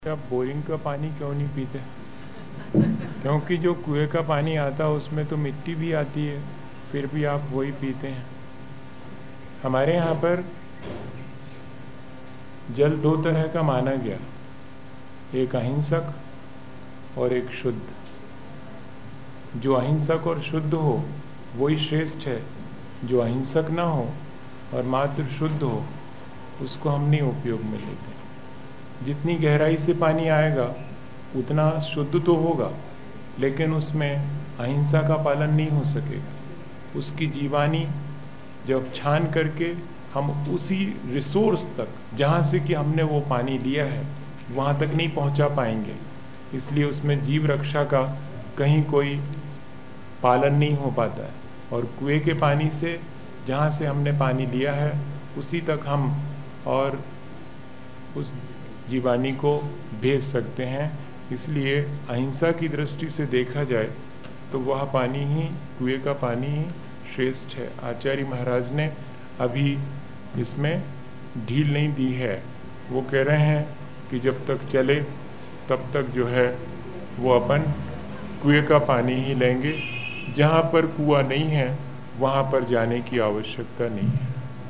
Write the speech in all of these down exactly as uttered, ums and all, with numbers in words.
आप बोरिंग का पानी क्यों नहीं पीते? क्योंकि जो कुएं का पानी आता है उसमें तो मिट्टी भी आती है, फिर भी आप वही पीते हैं। हमारे यहाँ पर जल दो तरह का माना गया, एक अहिंसक और एक शुद्ध। जो अहिंसक और शुद्ध हो वही श्रेष्ठ है, जो अहिंसक ना हो और मात्र शुद्ध हो उसको हम नहीं उपयोग में लेते। जितनी गहराई से पानी आएगा उतना शुद्ध तो होगा, लेकिन उसमें अहिंसा का पालन नहीं हो सकेगा। उसकी जीवानी जब छान करके हम उसी रिसोर्स तक जहाँ से कि हमने वो पानी लिया है वहाँ तक नहीं पहुँचा पाएंगे, इसलिए उसमें जीव रक्षा का कहीं कोई पालन नहीं हो पाता है। और कुएं के पानी से जहाँ से हमने पानी लिया है उसी तक हम और उस जीवानी को भेज सकते हैं। इसलिए अहिंसा की दृष्टि से देखा जाए तो वह पानी ही, कुएं का पानी ही श्रेष्ठ है। आचार्य महाराज ने अभी इसमें ढील नहीं दी है। वो कह रहे हैं कि जब तक चले तब तक जो है वो अपन कुएं का पानी ही लेंगे। जहाँ पर कुआं नहीं है वहाँ पर जाने की आवश्यकता नहीं है,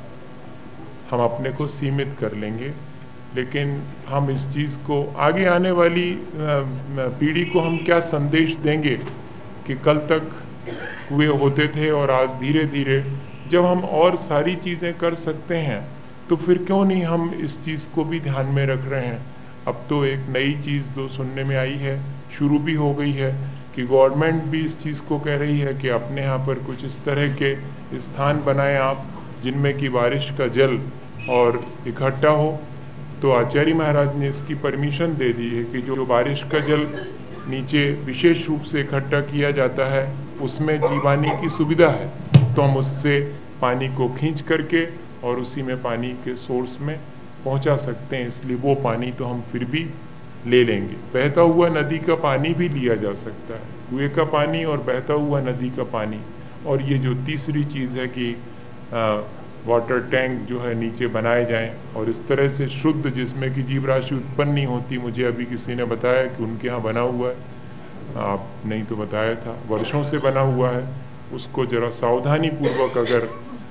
हम अपने को सीमित कर लेंगे। लेकिन हम इस चीज़ को आगे आने वाली पीढ़ी को हम क्या संदेश देंगे कि कल तक कुएं होते थे और आज धीरे धीरे जब हम और सारी चीज़ें कर सकते हैं तो फिर क्यों नहीं हम इस चीज़ को भी ध्यान में रख रहे हैं। अब तो एक नई चीज़ जो सुनने में आई है, शुरू भी हो गई है, कि गवर्नमेंट भी इस चीज़ को कह रही है कि अपने यहाँ पर कुछ इस तरह के स्थान बनाएं आप जिनमें कि बारिश का जल और इकट्ठा हो। तो आचार्य महाराज ने इसकी परमिशन दे दी है कि जो बारिश का जल नीचे विशेष रूप से इकट्ठा किया जाता है उसमें जीवानी की सुविधा है, तो हम उससे पानी को खींच करके और उसी में पानी के सोर्स में पहुंचा सकते हैं। इसलिए वो पानी तो हम फिर भी ले लेंगे। बहता हुआ नदी का पानी भी लिया जा सकता है, कुएं का पानी और बहता हुआ नदी का पानी। और ये जो तीसरी चीज़ है कि आ, वाटर टैंक जो है नीचे बनाए जाएं और इस तरह से शुद्ध, जिसमें कि जीव राशि उत्पन्न नहीं होती। मुझे अभी किसी ने बताया कि उनके यहाँ बना हुआ है, आप नहीं तो बताया था, वर्षों से बना हुआ है। उसको जरा सावधानी पूर्वक अगर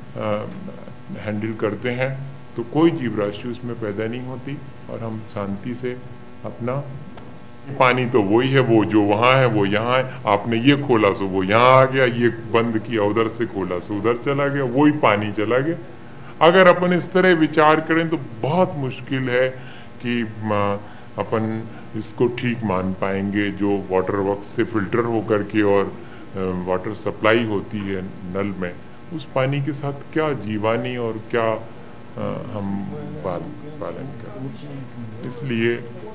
हैंडल करते हैं तो कोई जीव राशि उसमें पैदा नहीं होती और हम शांति से अपना पानी, तो वही है, वो जो वहाँ है वो यहाँ है। आपने ये खोला सो वो यहाँ आ गया, ये बंद किया उधर से खोला सो उधर चला गया, वही पानी चला गया। अगर अपन इस तरह विचार करें तो बहुत मुश्किल है कि अपन इसको ठीक मान पाएंगे। जो वाटर वर्क्स से फिल्टर हो करके और वाटर सप्लाई होती है नल में, उस पानी के साथ क्या जीवानी और क्या आ, हम पाल, पालन करें। इसलिए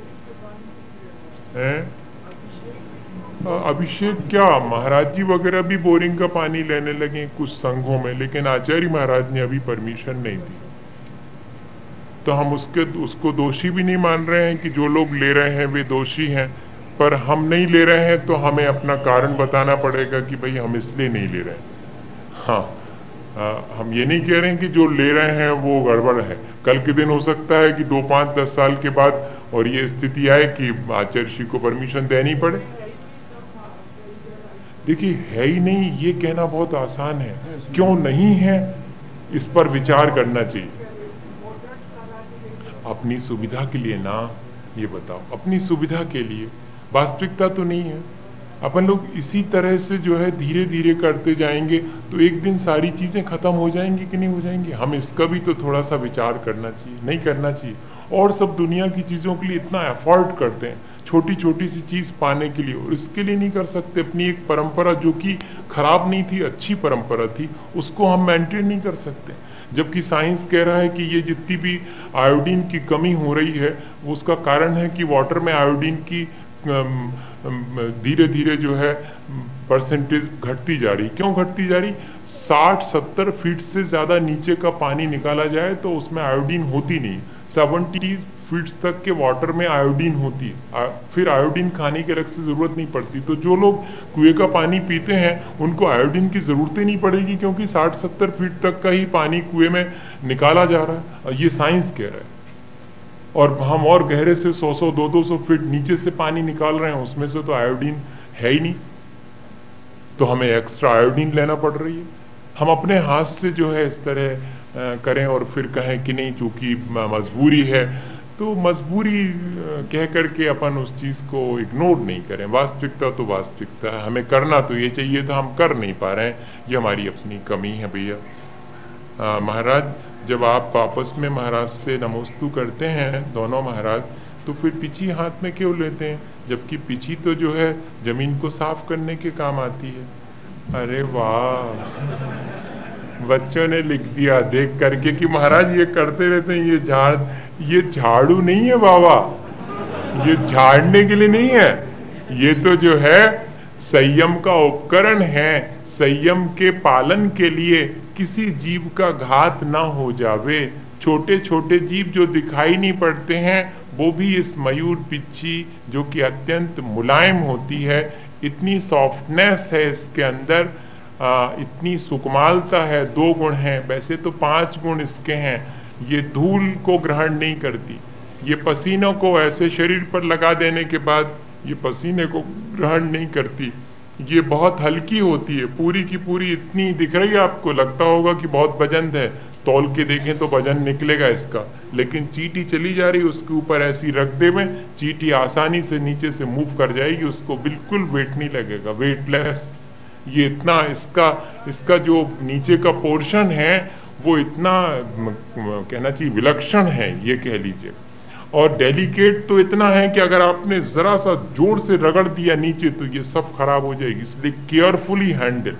अभिषेक क्या महाराज जी वगैरह भी बोरिंग का पानी लेने लगे कुछ संघों में, लेकिन आचार्य महाराज ने अभी परमिशन नहीं दी। तो हम उसके उसको दोषी भी नहीं मान रहे हैं कि जो लोग ले रहे हैं वे दोषी हैं, पर हम नहीं ले रहे हैं तो हमें अपना कारण बताना पड़ेगा कि भाई हम इसलिए नहीं ले रहे हैं। हाँ, आ, हम ये नहीं कह रहे हैं कि जो ले रहे हैं वो गड़बड़ है। कल के दिन हो सकता है कि दो पाँच दस साल के बाद और ये स्थिति आए कि आचार्य श्री को परमिशन देनी पड़े। देखिए, है ही नहीं ये कहना बहुत आसान है, क्यों नहीं है इस पर विचार करना चाहिए। अपनी सुविधा के लिए ना, ये बताओ, अपनी सुविधा के लिए, वास्तविकता तो नहीं है। अपन लोग इसी तरह से जो है धीरे धीरे करते जाएंगे तो एक दिन सारी चीजें खत्म हो जाएंगी कि नहीं हो जाएंगी। हम इसका भी तो थोड़ा सा विचार करना चाहिए, नहीं करना चाहिए। और सब दुनिया की चीज़ों के लिए इतना एफर्ट करते हैं छोटी छोटी सी चीज़ पाने के लिए, और इसके लिए नहीं कर सकते। अपनी एक परंपरा जो कि खराब नहीं थी, अच्छी परंपरा थी, उसको हम मेंटेन नहीं कर सकते। जबकि साइंस कह रहा है कि ये जितनी भी आयोडीन की कमी हो रही है उसका कारण है कि वाटर में आयोडीन की धीरे धीरे जो है परसेंटेज घटती जा रही। क्यों घटती जा रही? साठ सत्तर फीट से ज़्यादा नीचे का पानी निकाला जाए तो उसमें आयोडीन होती नहीं। सेवेंटी फीट तक के वाटर में आयोडीन होती है, फिर आयोडीन खाने के अलग से ज़रूरत नहीं पड़ती। तो जो लोग कुएं का पानी पीते हैं उनको आयोडीन की ज़रूरत ही नहीं पड़ेगी, क्योंकि साठ सत्तर फीट तक का ही पानी कुएं में निकाला जा रहा है। और ये साइंस कह रहा है। और हम और गहरे से सौ सौ दो दो सौ फीट नीचे से पानी निकाल रहे हैं, उसमें से तो आयोडीन है ही नहीं, तो हमें एक्स्ट्रा आयोडीन लेना पड़ रही है। हम अपने हाथ से जो है इस तरह करें और फिर कहें कि नहीं चूंकि मजबूरी है, तो मजबूरी कह करके अपन उस चीज़ को इग्नोर नहीं करें। वास्तविकता तो वास्तविकता है, हमें करना तो ये चाहिए था, हम कर नहीं पा रहे हैं, ये हमारी अपनी कमी है भैया। महाराज जब आप आपस में महाराज से नमोस्तु करते हैं दोनों महाराज, तो फिर पिछी हाथ में क्यों लेते हैं, जबकि पिछी तो जो है जमीन को साफ करने के काम आती है। अरे वाह, बच्चों ने लिख दिया देख करके कि महाराज ये करते रहते हैं, ये झाड़ ये झाड़ू नहीं है बाबा, ये झाड़ने के लिए नहीं है, ये तो जो है संयम का उपकरण है, संयम के पालन के लिए, किसी जीव का घात ना हो जावे। छोटे छोटे जीव जो दिखाई नहीं पड़ते हैं वो भी इस मयूर पिच्छी जो कि अत्यंत मुलायम होती है, इतनी सॉफ्टनेस है इसके अंदर, आ, इतनी सुकुमालता है, दो गुण हैं, वैसे तो पांच गुण इसके हैं। ये धूल को ग्रहण नहीं करती, ये पसीनों को ऐसे शरीर पर लगा देने के बाद ये पसीने को ग्रहण नहीं करती, ये बहुत हल्की होती है, पूरी की पूरी इतनी दिख रही है, आपको लगता होगा कि बहुत वजन है, तौल के देखें तो वजन निकलेगा इसका, लेकिन चींटी चली जा रही, उसके ऊपर ऐसी रख दे में चींटी आसानी से नीचे से मूव कर जाएगी, उसको बिल्कुल वेट नहीं लगेगा, वेटलेस। ये इतना इसका इसका जो नीचे का पोर्शन है वो इतना कहना चाहिए विलक्षण है, ये कह लीजिए, और डेलिकेट तो इतना है कि अगर आपने जरा सा जोर से रगड़ दिया नीचे तो ये सब खराब हो जाएगी, इसलिए केयरफुली हैंडल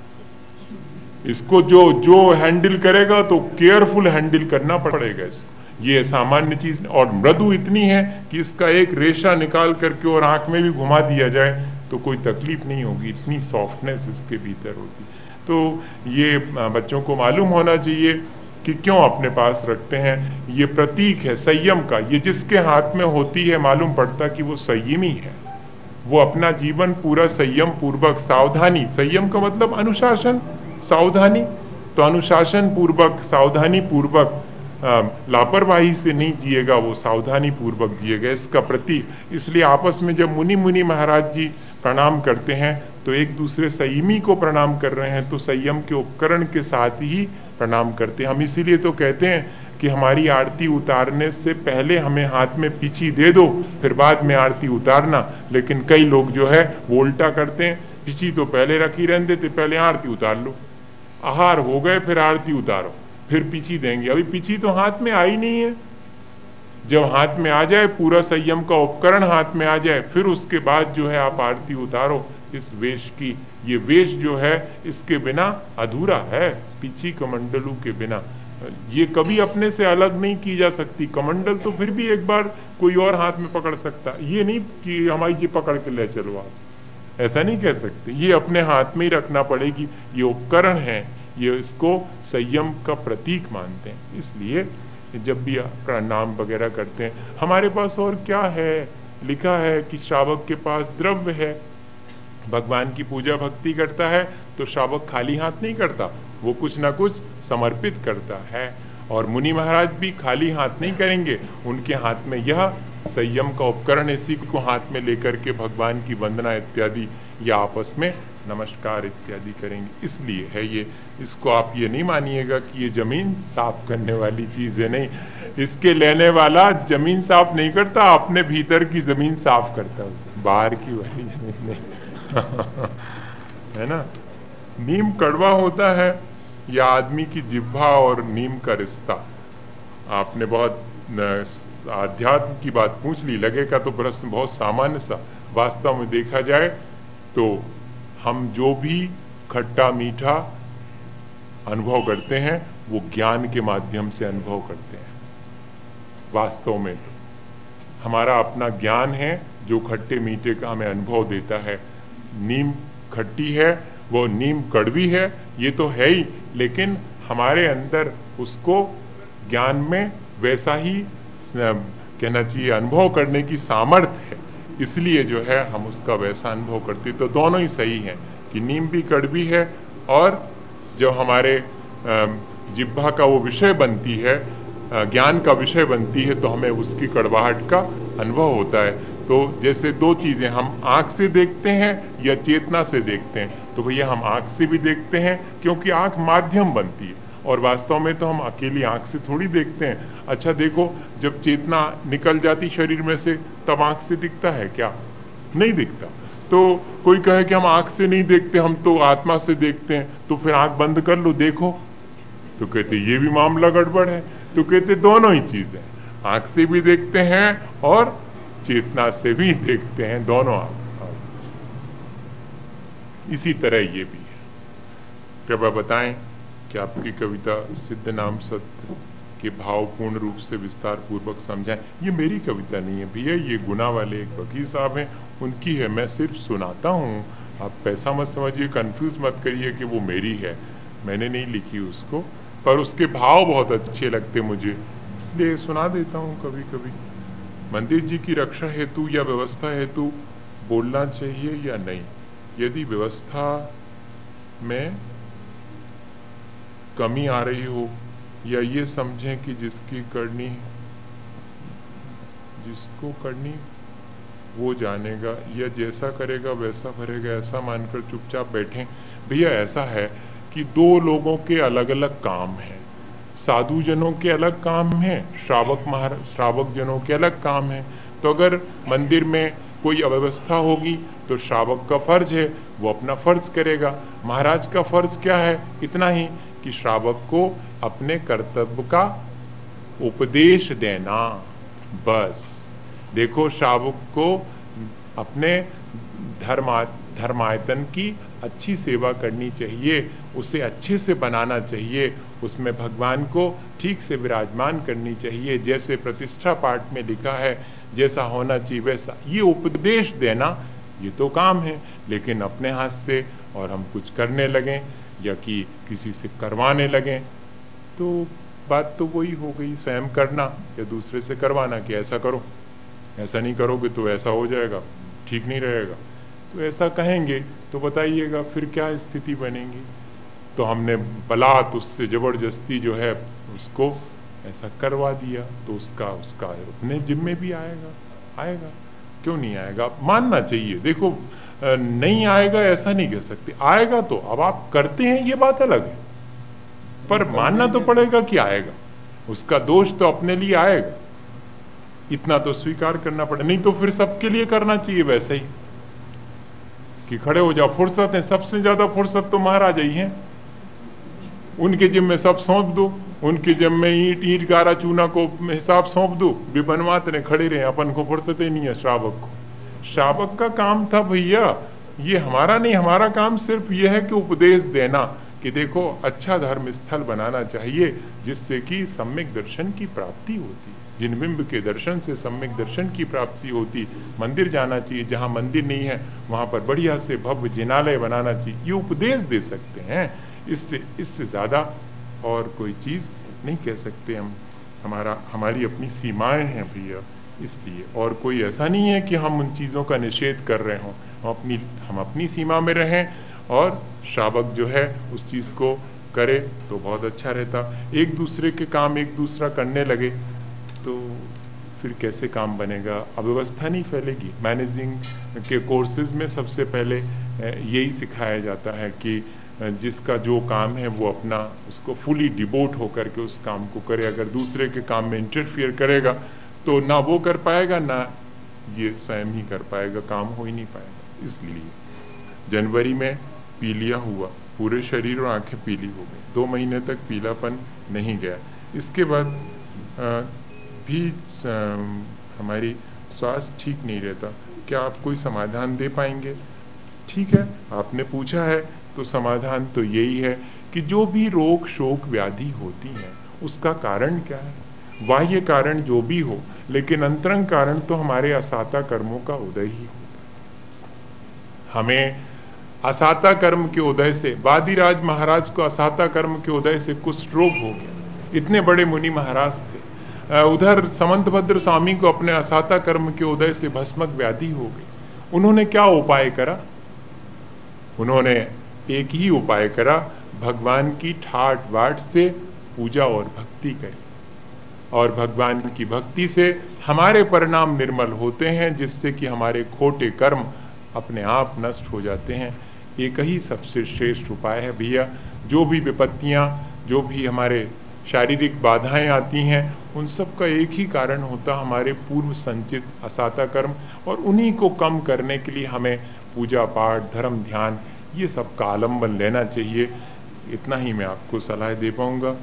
इसको, जो जो हैंडल करेगा तो केयरफुल हैंडल करना पड़ेगा इसको, ये सामान्य चीज। और मृदु इतनी है कि इसका एक रेशा निकाल करके और आंख में भी घुमा दिया जाए तो कोई तकलीफ नहीं होगी, इतनी सॉफ्टनेस इसके भीतर होती। तो ये बच्चों को मालूम होना चाहिए कि क्यों अपने पास रखते हैं, ये प्रतीक है संयम का, ये जिसके हाथ में होती है मालूम पड़ता कि वो संयमी है, वो अपना जीवन पूरा संयम पूर्वक, सावधानी, संयम का मतलब अनुशासन, सावधानी, तो अनुशासन पूर्वक, सावधानी पूर्वक, लापरवाही से नहीं जिएगा, वो सावधानी पूर्वक जिएगा, इसका प्रतीक। इसलिए आपस में जब मुनि मुनि महाराज जी प्रणाम करते हैं तो एक दूसरे संयमी को प्रणाम कर रहे हैं, तो संयम के उपकरण के साथ ही प्रणाम करते हैं। हम इसीलिए तो कहते हैं कि हमारी आरती उतारने से पहले हमें हाथ में पीछी दे दो, फिर बाद में आरती उतारना। लेकिन कई लोग जो है वो उल्टा करते हैं, पीछी तो पहले रखी रहने देते, पहले आरती उतार लो, आहार हो गए फिर आरती उतारो, फिर पीछी देंगे। अभी पीछी तो हाथ में आई नहीं है, जब हाथ में आ जाए, पूरा संयम का उपकरण हाथ में आ जाए, फिर उसके बाद जो है आप आरती उतारो इस वेश की। ये वेश जो है इसके बिना अधूरा है, पीछी कमंडलू के बिना ये कभी अपने से अलग नहीं की जा सकती। कमंडल तो फिर भी एक बार कोई और हाथ में पकड़ सकता, ये नहीं कि हमारी ये पकड़ के ले चलो आप, ऐसा नहीं कह सकते, ये अपने हाथ में ही रखना पड़ेगी। ये उपकरण है, ये इसको संयम का प्रतीक मानते हैं। इसलिए जब भी प्रणाम वगैरह करते हैं, हमारे पास और क्या है, लिखा है कि श्रावक के पास द्रव्य है, भगवान की पूजा भक्ति करता है तो श्रावक खाली हाथ नहीं करता, वो कुछ ना कुछ समर्पित करता है। और मुनि महाराज भी खाली हाथ नहीं करेंगे, उनके हाथ में यह संयम का उपकरण, इसी को हाथ में लेकर के भगवान की वंदना इत्यादि या आपस में नमस्कार इत्यादि करेंगे। इसलिए है ये, इसको आप ये नहीं मानिएगा कि ये जमीन साफ करने वाली चीज है, नहीं, इसके लेने वाला जमीन साफ नहीं करता, अपने भीतर की जमीन साफ करता है, बाहर की वाली जमीन नहीं है ना। नीम कड़वा होता है या आदमी की जिह्वा और नीम का रिश्ता। आपने बहुत आध्यात्म की बात पूछ ली, लगेगा तो प्रश्न बहुत सामान्य सा, वास्तव में देखा जाए तो हम जो भी खट्टा मीठा अनुभव करते हैं वो ज्ञान के माध्यम से अनुभव करते हैं। वास्तव में तो हमारा अपना ज्ञान है जो खट्टे मीठे का हमें अनुभव देता है। नीम खट्टी है, वो नीम कड़वी है, ये तो है ही, लेकिन हमारे अंदर उसको ज्ञान में वैसा ही कहना चाहिए अनुभव करने की सामर्थ्य है, इसलिए जो है हम उसका वैसा अनुभव करते। तो दोनों ही सही हैं कि नीम भी कड़वी है, और जो हमारे जिह्वा का वो विषय बनती है ज्ञान का विषय बनती है तो हमें उसकी कड़वाहट का अनुभव होता है। तो जैसे दो चीजें, हम आंख से देखते हैं या चेतना से देखते हैं, तो भैया हम आंख से भी देखते हैं क्योंकि आंख माध्यम बनती है, और वास्तव में तो हम अकेली आंख से थोड़ी देखते हैं। अच्छा देखो, जब चेतना निकल जाती शरीर में से तब आंख से दिखता है क्या? नहीं दिखता। तो कोई कहे कि हम आंख से नहीं देखते, हम तो आत्मा से देखते हैं, तो फिर आंख बंद कर लो, देखो। तो कहते ये भी मामला गड़बड़ है। तो कहते दोनों ही चीज है, आंख से भी देखते हैं और चेतना से भी देखते हैं, दोनों आंख। इसी तरह ये भी है। कृपया बताएं कि आपकी कविता सिद्ध नाम सत्य के भाव पूर्ण रूप से विस्तार पूर्वक समझाएं। ये मेरी कविता नहीं है भैया, ये गुना वाले एक वकील साहब हैं, उनकी है, मैं सिर्फ सुनाता हूँ। आप पैसा मत समझिए, कंफ्यूज मत करिए कि वो मेरी है, मैंने नहीं लिखी उसको, पर उसके भाव बहुत अच्छे लगते मुझे, इसलिए सुना देता हूँ कभी कभी। मंदिर जी की रक्षा हेतु या व्यवस्था हेतु बोलना चाहिए या नहीं? यदि व्यवस्था में कमी आ रही हो, या ये समझें कि जिसकी करनी जिसको करनी वो जानेगा, या जैसा करेगा वैसा भरेगा, ऐसा मानकर चुपचाप बैठें। भैया ऐसा है कि दो लोगों के अलग अलग काम हैं। साधु जनों के अलग काम हैं, श्रावक महाराज श्रावक जनों के अलग काम हैं। तो अगर मंदिर में कोई अव्यवस्था होगी तो श्रावक का फर्ज है वो अपना फर्ज करेगा। महाराज का फर्ज क्या है? इतना ही कि श्रावक को अपने कर्तव्य का उपदेश देना, बस। देखो, श्रावक को अपने धर्मा धर्मायतन की अच्छी सेवा करनी चाहिए, उसे अच्छे से बनाना चाहिए, उसमें भगवान को ठीक से विराजमान करनी चाहिए, जैसे प्रतिष्ठा पाठ में लिखा है जैसा होना चाहिए वैसा। ये उपदेश देना ये तो काम है, लेकिन अपने हाथ से और हम कुछ करने लगें या कि किसी से करवाने लगें तो बात तो वही हो गई, स्वयं करना या दूसरे से करवाना कि ऐसा करो, ऐसा नहीं करोगे तो ऐसा हो जाएगा, ठीक नहीं रहेगा। तो ऐसा कहेंगे तो बताइएगा फिर क्या स्थिति बनेगी। तो हमने बलात् उससे जबरदस्ती जो है उसको ऐसा करवा दिया, तो उसका उसका अपने जिम्मे भी आएगा आएगा क्यों नहीं आएगा? मानना चाहिए। देखो, नहीं आएगा ऐसा नहीं कह सकते, आएगा। तो अब आप करते हैं ये बात अलग है, पर मानना तो पड़ेगा कि आएगा, उसका दोष तो अपने लिए आएगा, इतना तो स्वीकार करना पड़ेगा। नहीं तो फिर सबके लिए करना चाहिए वैसे ही कि खड़े हो जाओ, फुर्सत है, सबसे ज्यादा फुर्सत तो महाराजा ही हैं, उनके जिम्मे सब सौंप दो, उनके जिम्मे ईंट ईंट गारा चूना को हिसाब सौंप दो, विपनवात ने खड़े रहे, अपन को फुर्सत ही नहीं है श्रावक को। श्रावक का काम था भैया, ये हमारा नहीं, हमारा काम सिर्फ ये है कि उपदेश देना कि देखो अच्छा धर्म स्थल बनाना चाहिए जिससे कि सम्यक दर्शन की प्राप्ति होती, जिन बिंब के दर्शन से सम्यक दर्शन की प्राप्ति होती। मंदिर जाना चाहिए, जहाँ मंदिर नहीं है वहाँ पर बढ़िया से भव्य जिनालय बनाना चाहिए, ये उपदेश दे सकते हैं। इससे इससे ज़्यादा और कोई चीज़ नहीं कह सकते हम। हमारा हमारी अपनी सीमाएं हैं भैया, इसलिए। और कोई ऐसा नहीं है कि हम उन चीज़ों का निषेध कर रहे हों, हम अपनी हम अपनी सीमा में रहें और श्रावक जो है उस चीज़ को करे तो बहुत अच्छा रहता। एक दूसरे के काम एक दूसरा करने लगे तो फिर कैसे काम बनेगा? अव्यवस्था नहीं फैलेगी। मैनेजिंग के कोर्सेज में सबसे पहले यही सिखाया जाता है कि जिसका जो काम है वो अपना उसको फुली डिवोट होकर के उस काम को करे। अगर दूसरे के काम में इंटरफियर करेगा तो ना वो कर पाएगा ना ये स्वयं ही कर पाएगा, काम हो ही नहीं पाएगा। इसलिए जनवरी में पीलिया हुआ, पूरे शरीर और आंखें पीली हो गई, दो महीने तक पीलापन नहीं गया। इसके बाद आ, भी आ, हमारी स्वास्थ्य ठीक नहीं रहता। क्या आप कोई समाधान दे पाएंगे? ठीक है, आपने पूछा है तो समाधान तो यही है कि जो भी रोग शोक व्याधि होती है उसका कारण क्या है? बाह्य कारण जो भी हो, लेकिन अंतरंग कारण तो हमारे असाता कर्मों का उदय ही होता है। हमें असाता कर्म के उदय से, वादिराज महाराज को असाता कर्म के उदय से कुष्ठ रोग हो गया, इतने बड़े मुनि महाराज थे। उधर समंतभद्र स्वामी को अपने असाता कर्म के उदय से भस्मक व्याधि हो गई। उन्होंने क्या उपाय करा? उन्होंने एक ही उपाय करा, भगवान की ठाट बाट से पूजा और भक्ति करी। और भगवान की भक्ति से हमारे परिणाम निर्मल होते हैं, जिससे कि हमारे खोटे कर्म अपने आप नष्ट हो जाते हैं। एक ही सबसे श्रेष्ठ उपाय है भैया। जो भी विपत्तियाँ, जो भी हमारे शारीरिक बाधाएं आती हैं, उन सब का एक ही कारण होता हमारे पूर्व संचित असाता कर्म, और उन्हीं को कम करने के लिए हमें पूजा पाठ, धर्म, ध्यान, ये सब का आलम्बन लेना चाहिए। इतना ही मैं आपको सलाह दे पाऊंगा।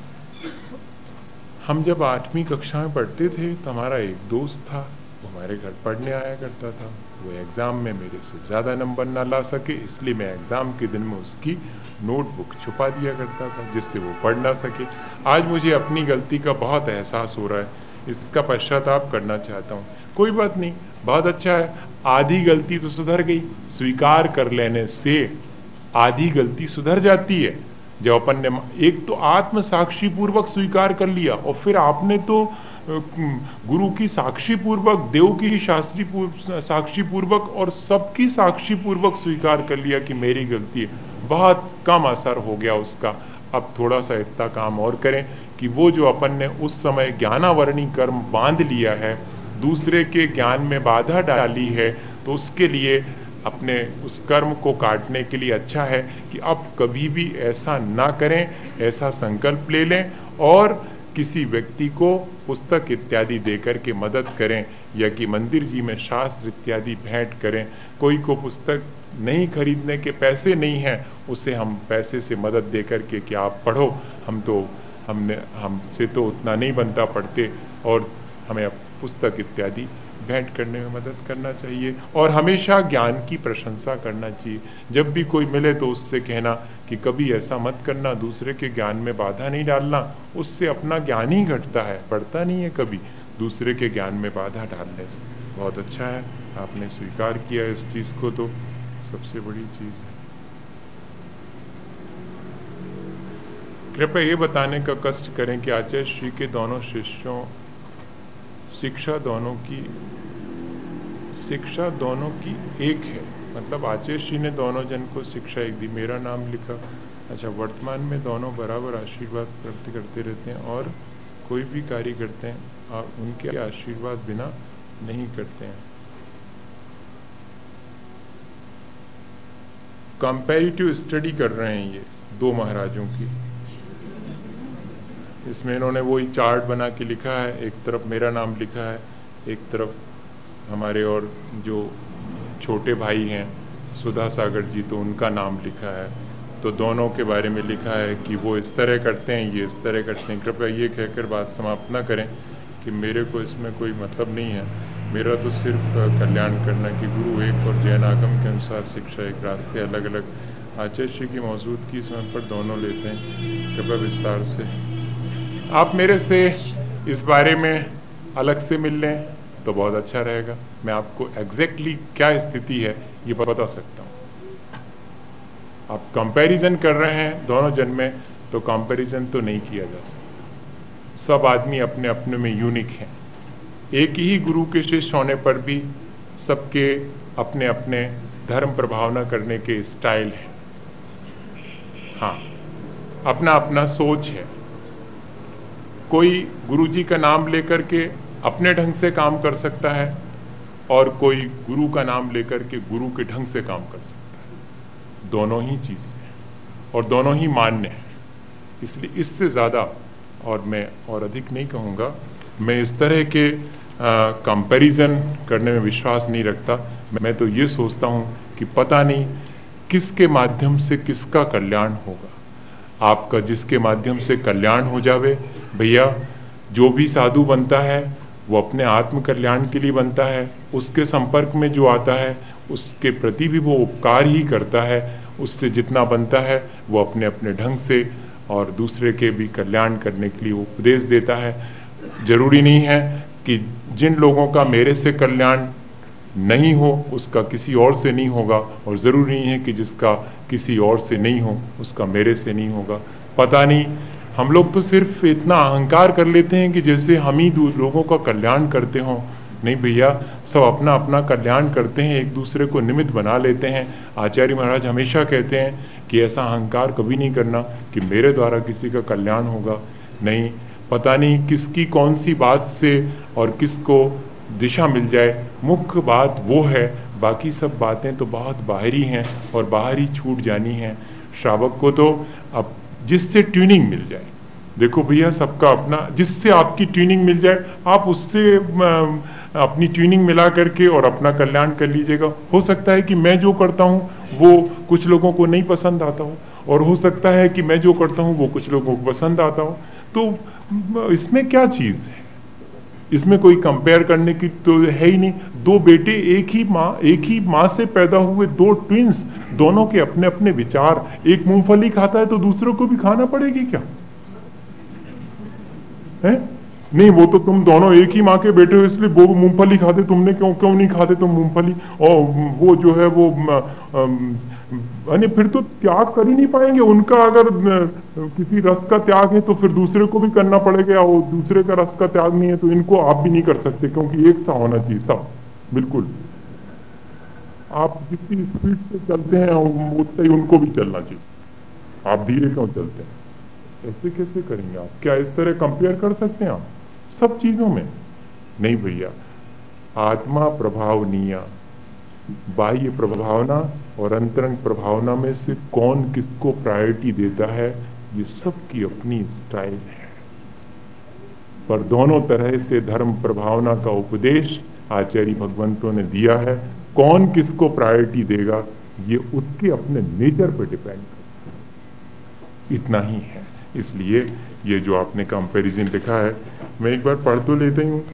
हम जब आठवीं कक्षा में पढ़ते थे तो हमारा एक दोस्त था, वो हमारे घर पढ़ने आया करता था। वो एग्ज़ाम में मेरे से ज़्यादा नंबर ना ला सके, इसलिए मैं एग्ज़ाम के दिन में उसकी नोटबुक छुपा दिया करता था, जिससे वो पढ़ ना सके। आज मुझे अपनी गलती का बहुत एहसास हो रहा है, इसका पश्चाताप करना चाहता हूँ। कोई बात नहीं, बहुत अच्छा है, आधी गलती तो सुधर गई। स्वीकार कर लेने से आधी गलती सुधर जाती है। जब अपन ने एक तो आत्म साक्षी पूर्वक स्वीकार कर लिया, और फिर आपने तो गुरु की साक्षी पूर्वक, देव की शास्त्री साक्षी पूर्वक और सबकी साक्षी पूर्वक स्वीकार कर लिया कि मेरी गलती है। बहुत कम असर हो गया उसका। अब थोड़ा सा इतना काम और करें कि वो जो अपन ने उस समय ज्ञानावरणी कर्म बांध लिया है, दूसरे के ज्ञान में बाधा डाली है, तो उसके लिए अपने उस कर्म को काटने के लिए अच्छा है कि अब कभी भी ऐसा ना करें। ऐसा संकल्प ले लें और किसी व्यक्ति को पुस्तक इत्यादि देकर के मदद करें, या कि मंदिर जी में शास्त्र इत्यादि भेंट करें। कोई को पुस्तक नहीं खरीदने के पैसे नहीं हैं, उसे हम पैसे से मदद दे करके कि आप पढ़ो, हम तो हमने हमसे तो उतना नहीं बनता पढ़ते, और हमें पुस्तक इत्यादि भेंट करने में मदद करना चाहिए। और हमेशा ज्ञान की प्रशंसा करना चाहिए। जब भी कोई मिले तो उससे कहना कि कभी ऐसा मत करना, दूसरे के ज्ञान में बाधा नहीं डालना, उससे अपना ज्ञान ही घटता है, बढ़ता नहीं है कभी दूसरे के ज्ञान में बाधा डालने से। बहुत अच्छा है, आपने स्वीकार किया इस चीज़ को, तो सबसे बड़ी चीज़ है। कृपया ये बताने का कष्ट करें कि आचार्य श्री के दोनों शिष्यों शिक्षा दोनों की शिक्षा दोनों की एक है, मतलब आचार्य श्री ने दोनों जन को शिक्षा एक दी, मेरा नाम लिखा। अच्छा, वर्तमान में दोनों बराबर आशीर्वाद प्राप्त करते रहते हैं और कोई भी कार्य करते हैं और उनके आशीर्वाद बिना नहीं करते हैं। कंपैरेटिव स्टडी कर रहे हैं ये दो महाराजों की। इसमें इन्होंने वही चार्ट बना के लिखा है, एक तरफ मेरा नाम लिखा है, एक तरफ हमारे और जो छोटे भाई हैं सुधा सागर जी, तो उनका नाम लिखा है। तो दोनों के बारे में लिखा है कि वो इस तरह करते हैं, ये इस तरह करते हैं। कृपया ये कहकर बात समाप्त न करें कि मेरे को इसमें कोई मतलब नहीं है। मेरा तो सिर्फ कल्याण करना कि गुरु एक और जैन आगम के अनुसार शिक्षा एक, रास्ते अलग अलग। आचार्य श्री की मौजूदगी समय पर दोनों लेते हैं। कृपया विस्तार से आप मेरे से इस बारे में अलग से मिल लें तो बहुत अच्छा रहेगा। मैं आपको एग्जैक्टली क्या स्थिति है ये बता सकता हूँ। आप कंपैरिजन कर रहे हैं दोनों जन में, तो कंपैरिजन तो नहीं किया जा सकता। सब आदमी अपने अपने में यूनिक हैं। एक ही गुरु के शिष्य होने पर भी सबके अपने अपने धर्म प्रभावना करने के स्टाइल हैं। हाँ, अपना अपना सोच है। कोई गुरु जी का नाम लेकर के अपने ढंग से काम कर सकता है और कोई गुरु का नाम लेकर के गुरु के ढंग से काम कर सकता है। दोनों ही चीज़ें हैं और दोनों ही मान्य हैं। इसलिए इससे ज़्यादा और मैं और अधिक नहीं कहूँगा। मैं इस तरह के कंपैरिजन करने में विश्वास नहीं रखता। मैं तो ये सोचता हूँ कि पता नहीं किसके माध्यम से किसका कल्याण होगा। आपका जिसके माध्यम से कल्याण हो जावे भैया, जो भी साधु बनता है वो अपने आत्म कल्याण के लिए बनता है। उसके संपर्क में जो आता है उसके प्रति भी वो उपकार ही करता है। उससे जितना बनता है वो अपने अपने ढंग से और दूसरे के भी कल्याण करने के लिए उपदेश देता है। जरूरी नहीं है कि जिन लोगों का मेरे से कल्याण नहीं हो उसका किसी और से नहीं होगा, और ज़रूरी नहीं है कि जिसका किसी और से नहीं हो उसका मेरे से नहीं होगा। पता नहीं, हम लोग तो सिर्फ इतना अहंकार कर लेते हैं कि जैसे हम ही लोगों का कल्याण करते हों। नहीं भैया, सब अपना अपना कल्याण करते हैं, एक दूसरे को निमित्त बना लेते हैं। आचार्य महाराज हमेशा कहते हैं कि ऐसा अहंकार कभी नहीं करना कि मेरे द्वारा किसी का कल्याण होगा। नहीं, पता नहीं किसकी कौन सी बात से और किसको दिशा मिल जाए, मुख्य बात वो है, बाकी सब बातें तो बहुत बाहरी हैं और बाहर ही छूट जानी हैं। श्रावक को तो अब जिससे ट्यूनिंग मिल जाए, देखो भैया सबका अपना, जिससे आपकी ट्यूनिंग मिल जाए आप उससे अपनी ट्यूनिंग मिला करके और अपना कल्याण कर लीजिएगा। हो सकता है कि मैं जो करता हूँ वो कुछ लोगों को नहीं पसंद आता हो, और हो सकता है कि मैं जो करता हूँ वो कुछ लोगों को पसंद आता हो। तो इसमें क्या चीज़ है, इसमें कोई कंपेयर करने की तो है ही नहीं। दो बेटे एक ही माँ एक ही माँ से पैदा हुए, दो ट्विंस, दोनों के अपने अपने विचार। एक मूंगफली खाता है तो दूसरों को भी खाना पड़ेगी क्या है? नहीं, वो तो तुम दोनों एक ही माँ के बेटे हो इसलिए वो मूंगफली खाते, तुमने क्यों क्यों नहीं खाते तुम मूंगफली? और वो जो है वो यानी फिर तो त्याग कर ही नहीं पाएंगे। उनका अगर किसी रस का त्याग है तो फिर दूसरे को भी करना पड़ेगा, और दूसरे का रस का त्याग नहीं है तो इनको आप भी नहीं कर सकते, क्योंकि एक सा होना चाहिए सब, बिल्कुल। आप जितनी स्पीड से चलते हैं उतना ही उनको भी चलना चाहिए। आप धीरे क्यों चलते हैं? ऐसे कैसे करेंगे आप? क्या इस तरह कंपेयर कर सकते हैं आप सब चीजों में? नहीं भैया, आत्मा प्रभावनीय, बाह्य प्रभावना और अंतरंग प्रभावना में से कौन किसको प्रायोरिटी देता है, ये सबकी अपनी स्टाइल है। पर दोनों तरह से धर्म प्रभावना का उपदेश आचार्य भगवंतों ने दिया है। कौन किसको प्रायोरिटी देगा ये उसके अपने नेचर पर डिपेंड करता है, इतना ही है। इसलिए ये जो आपने कंपैरिजन लिखा है, मैं एक बार पढ़ तो लेता ही हूँ।